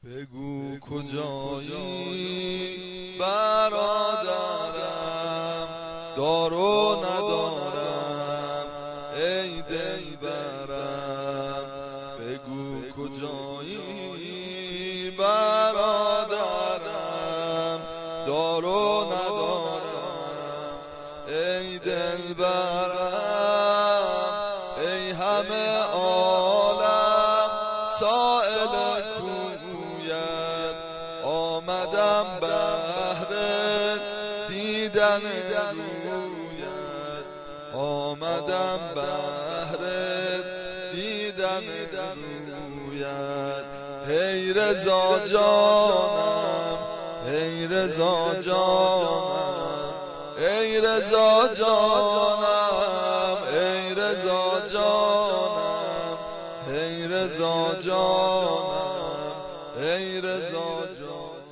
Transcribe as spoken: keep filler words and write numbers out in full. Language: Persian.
بگو کجایی برادرم، دار و ندارم ای دلبرم. بگو کجایی برادرم، دار و ندارم ای دلبرم. ای همه عالم سائل کویت، آمدم بهر دیدن رویت، آمدم بهر دیدن رویت. ای رضا جانم، ای رضا جانم، ای رضا جانم، ای رضا جانم، ای رضا جانم، ای رضا جانم.